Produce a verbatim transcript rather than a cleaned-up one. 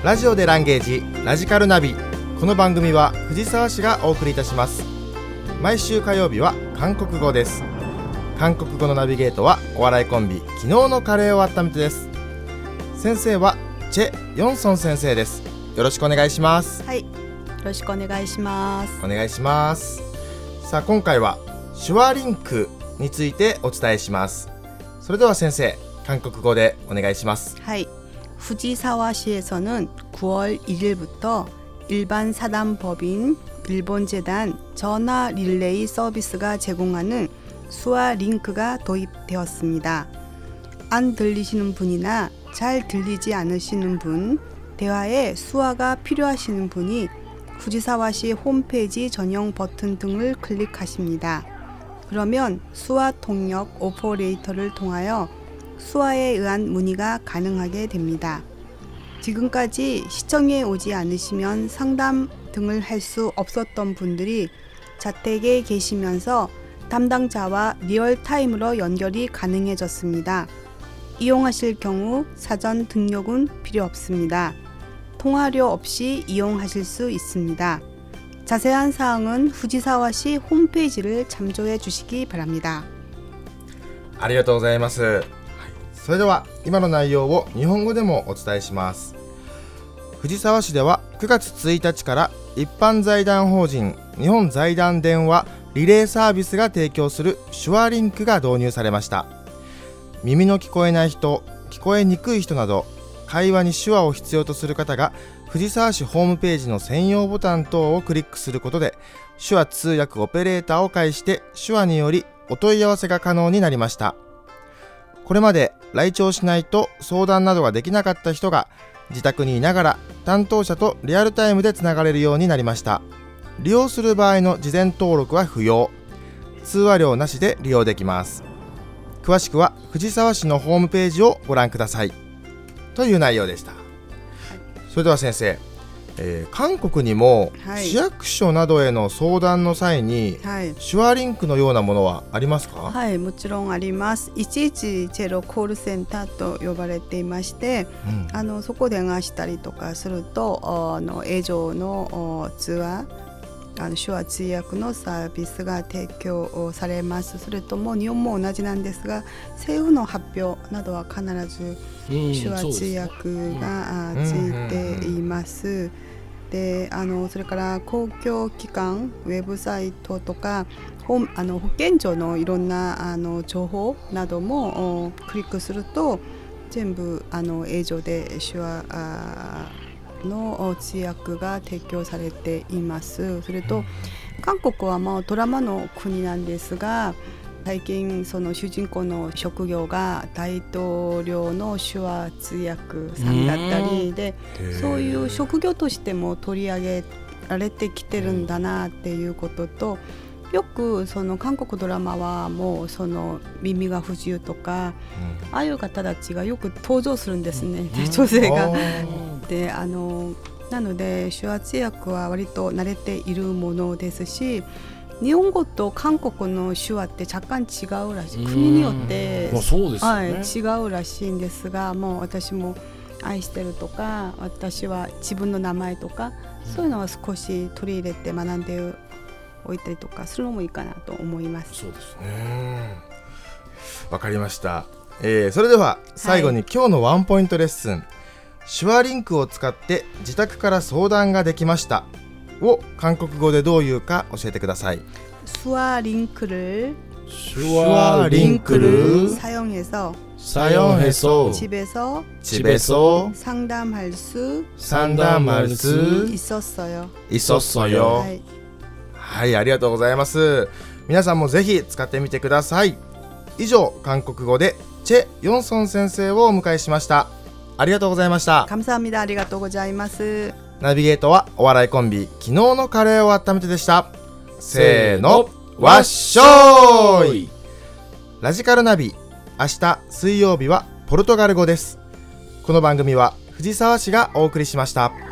ラジオでランゲージラジカルナビ。この番組は藤沢市がお送りいたします。毎週火曜日は韓国語です。韓国語のナビゲートはお笑いコンビ昨日のカレーを温めてです。先生はチェ・ヨンソン先生です。よろしくお願いします。 はい、よろしくお願いします。 お願いします。さあ今回は手話リンクについてお伝えします。それでは先生、韓国語でお願いします。 はい、후지사와시에서는 구월 일일부터 일반 사단법인 일본재단 전화 릴레이 서비스가 제공하는 수화 링크가 도입되었습니다. 안 들리시는 분이나 잘 들리지 않으시는 분, 대화에 수화가 필요하시는 분이 후지사와시 홈페이지 전용 버튼 등을 클릭하십니다. 그러면 수화 통역 오퍼레이터를 통하여 수화에 의한 문의가 가능하게 됩니다. 지금까지 시청에 오지 않으시면 상담 등을 할 수 없었던 분들이 자택에 계시면서 담당자와 리얼타임으로 연결이 가능해졌습니다. 이용하실 경우 사전 등록은 필요 없습니다. 통화료 없이 이용하실 수 있습니다. 자세한 사항은 후지사와시 홈페이지를 참조해 주시기 바랍니다. ありがとうございます。はい、それでは今の内容を日本語でもお伝えします。藤沢市ではくがつついたちから一般財団法人日本財団電話リレーサービスが提供する手話リンクが導入されました。耳の聞こえない人、聞こえにくい人など会話に手話を必要とする方が藤沢市ホームページの専用ボタン等をクリックすることで手話通訳オペレーターを介して手話によりお問い合わせが可能になりました。これまで来庁しないと相談などができなかった人が自宅にいながら担当者とリアルタイムでつながれるようになりました。利用する場合の事前登録は不要、通話料なしで利用できます。詳しくは藤沢市のホームページをご覧くださいという内容でした。はい、それでは先生、えー、韓国にも市役所などへの相談の際に、はい、手話リンクのようなものはありますか？ はい、もちろんあります。いちいちゼロコールセンターと呼ばれていまして、うん、あのそこで電話したりとかするとあの映像の通話あの手話通訳のサービスが提供されます。それとも日本も同じなんですが、政府の発表などは必ず手話通訳がついています。で、あのそれから公共機関ウェブサイトとか保あの保健所のいろんなあの情報などもクリックすると全部あの映像で手話あの通訳が提供されています。それと韓国はまあドラマの国なんですが、最近その主人公の職業が大統領の手話通訳さんだったりで、そういう職業としても取り上げられてきてるんだなっていうことと、よくその韓国ドラマはもうその耳が不自由とか、うん、ああいう方たちがよく登場するんですね、うん、女性が。で、あのなので手話通訳は割と慣れているものですし、日本語と韓国の手話って若干違うらしい、国によって、 まあそうですよね、 はい、違うらしいんですが、もう私も愛してるとか私は自分の名前とか、うん、そういうのは少し取り入れて学んでおいたりとかするのもいいかなと思います。 そうですね。 わかりました。えー、それでは最後に今日のワンポイントレッスン、はい、手話リンクを使って自宅から相談ができましたを韓国語でどう言うか教えてください。 수화 링크를 수화 링크를 사용해서 사용해서 집에서 집에서 상담할 수 상담할 수 있었어요. 있었어요. はい、 はい、ありがとうございます。皆さんもぜひ使ってみてください。以上、韓国語でチェ・ヨンソン先生をお迎えしました。ありがとうございました。 감사합니다。ありがとうございます。 ナビゲートはお笑いコンビ昨日のカレーを温めてでした。せーの、わっしょーい。ラジカルナビ、明日水曜日はポルトガル語です。この番組は藤沢市がお送りしました。